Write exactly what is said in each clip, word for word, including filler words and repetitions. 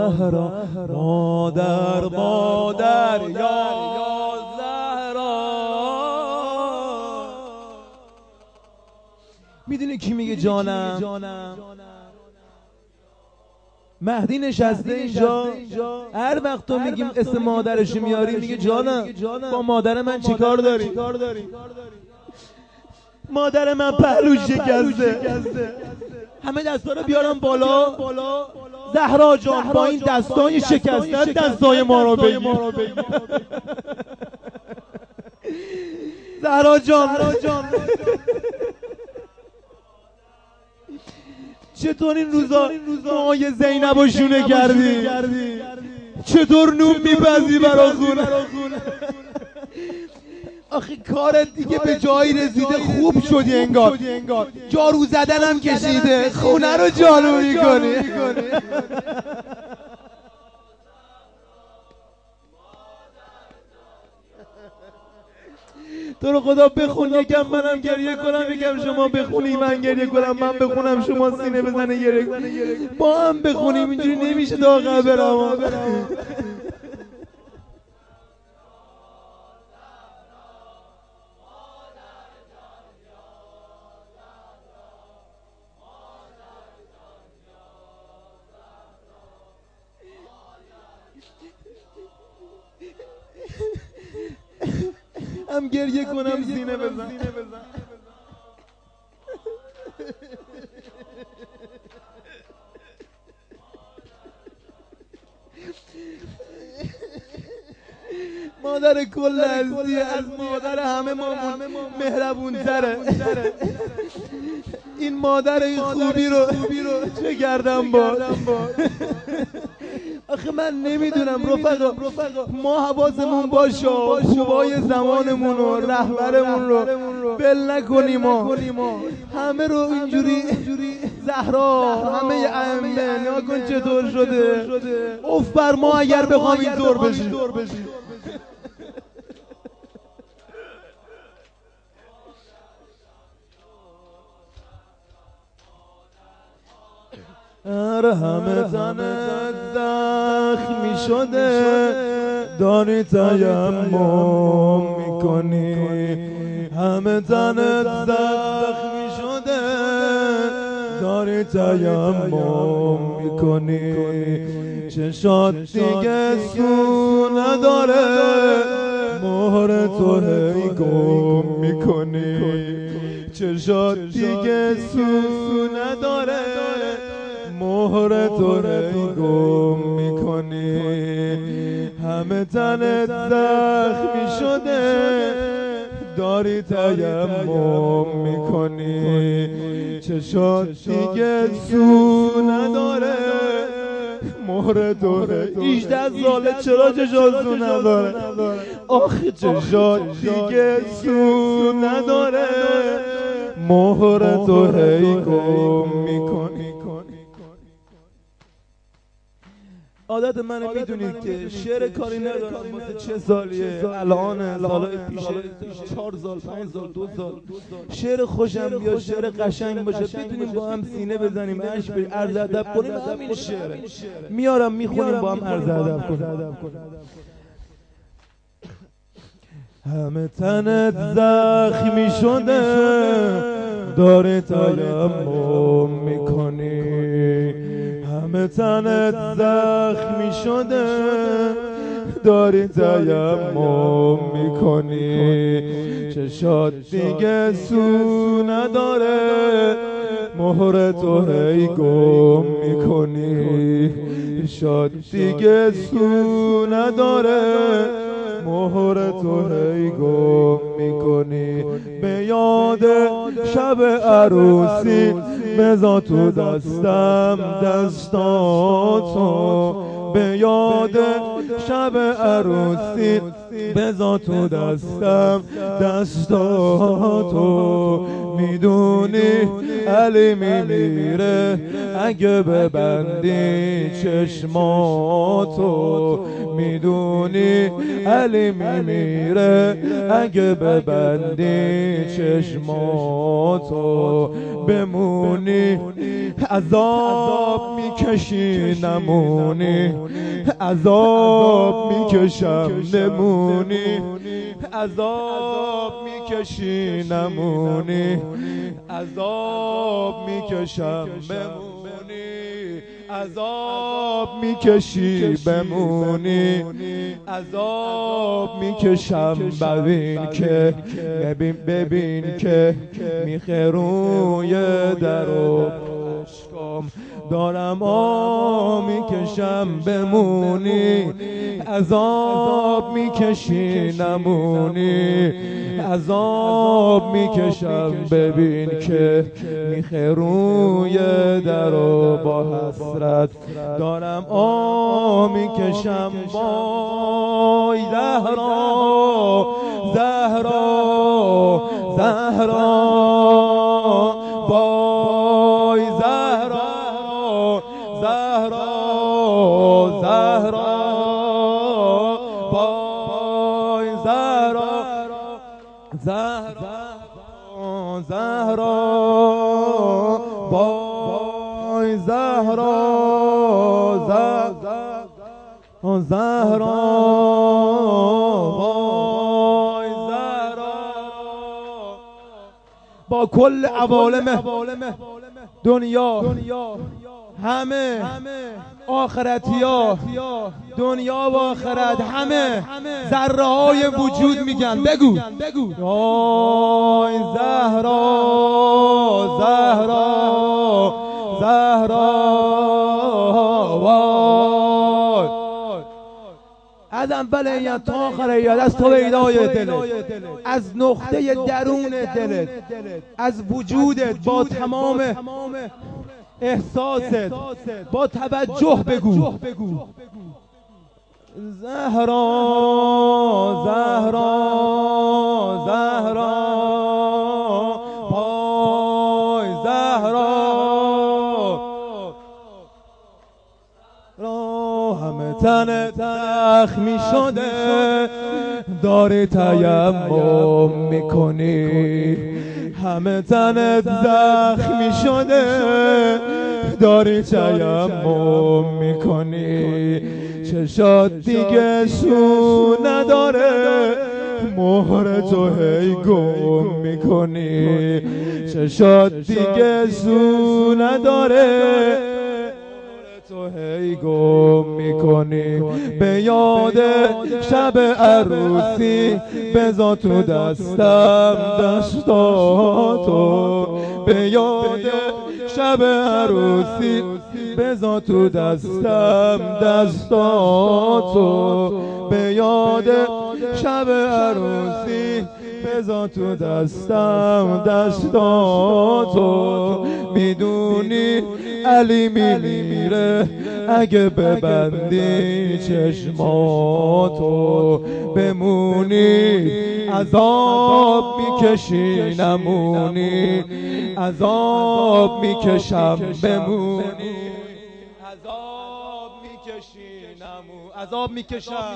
زهرا مادر مادر یا زهرا. میدونی کی میگه جانم؟ مهدی نشسته اینجا، هر وقت تو میگیم اسم مادرشو میاری میگه جانم با مادر من چیکار داری؟ مادر من پهلوش شکسته. همه دستا رو بیارم بالا. زهرا جان با این دستای شکسته دستای ما رو بگیر. زهرا جان چطور این روزا موهای زینب و شونه کردی؟ چطور نون میپزی برا خونه؟ آخه کارت دیگه به جایی رسیده خوب شدی انگار، جارو زدنم کشیده خونه رو جارو میکنی. تو رو خدا بخون یکم منم گریه کنم، یکم شما بخونی من گریه کنم، من بخونم شما سینه بزنه گریه کنی، با هم بخونیم. اینجوری نمیشه تا آقا برام. هم گریه کنم سینه بزن. مادر کل ازدی از مادر همه ما مهربون تره. این مادر این خوبی رو چه کردم با. آخه من نمیدونم رفقا، ما حواسمون باشه خوبای زمانمون و رهبرمون رو بل نکنیم. همه رو اینجوری زهرا همه ائمه نیا کن چطور شده. اوف بر ما اگر بخوام اینطور بشیم. اره همه تنت زخمی شده داری تیمم میکنی، همه تنت زخمی شده داری تیمم میکنی، چشات دیگه سو نداره مهر تو هی گم میکنی، چشات دیگه سو نداره مهر تو هی گم میکنی، همه تنت زخمی شده داری تیمم میکنی، چشات دیگه سو نداره مهر تو هی. هجده ساله چرا چشات سو نداره؟ آخه چشات دیگه سو نداره مهر تو هی گم میکنی. عادت منو میدونید که شعر کاری ندارم واسه چه سالیه، الان سالای پیشه چهار سال پنج سال دو سال شعر خوشم بیاد شعر قشنگ باشه بتونیم با هم سینه بزنیم عشق بریم عرض ادب کنیم، همین شعره میارم میخونیم با هم عرض ادب کنیم. همه تنت زخمی شده داره تیمم میکنی، همه تنت زخمی شده داری تیمم میکنی، چشات دیگه سو نداره مهر تو هی گم میکنی، چشات دیگه سو نداره مهر تو هی گم میکنی. به یاد شب عروسی بذار تو دستم دستاتو، به یاد شب عروسی بذار تو دستم دستاتو میدونی علی میمیره اگه ببندی چشماتو میدونی علی میمیره اگه ببندی چشماتو بمونی عذاب میکشی نمونی عذاب میکشم نمونی عذاب میکشی نمونی عذاب میکشم بمونی عذاب میکشی بمونی عذاب میکشم ببین که ببین ببین که میخروی درو عشقم دارم آ میکشم بمونی عذاب میکشی نمونی عذاب میکشم ببین که میخروی درو با حسرت دارم آ میکشم وای زهرا زهرا زهرا وای زهرا زهرا زهرا وای زهرا زهرا زهرا وای زهرا زهرا وای زهرا با کل عوالم دنیا همه آخرتی ها دنیا و آخرت همه ذره های وجود میگن بگو وای زهرا زهرا زهرا وای از اول ایت تا آخر ایت از تو پیدای دلت از نقطه درون دلت از وجودت با تمام احساست با توجه بگو زهرا زهرا زهرا پای زهرا را همه تن زخمی شده داری تیمم میکنی همه تنت زخمی شده داری تیمم میکنی چشات دیگه سو نداره مهر تو هی گم میکنی چشات دیگه سو نداره تو هی گم میکنی به یاد شب عروسی بذار تو دستم دستاتو به یاد شب عروسی بذار تو دستم دستاتو به یاد شب عروسی بذار تو دستم دستاتو میدونی علی میمیره اگه ببندی چشماتو بمونی عذاب میکشی نمونی عذاب میکشم بمونی عذاب میکشی نمونی عذاب میکشم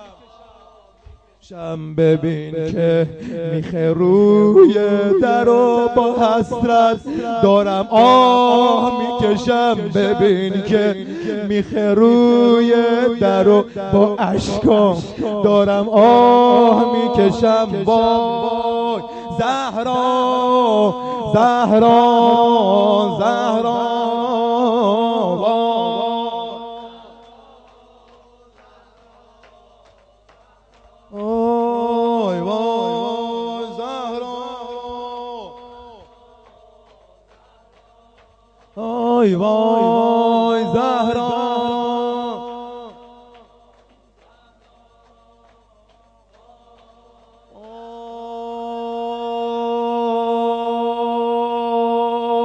شم ببین که میخه روی درو با حسرت دارم آه میکشم ببین که میخه روی درو با اشکام دارم آه میکشم وای زهرا زهرا زهرا وای وای زهرا وای وای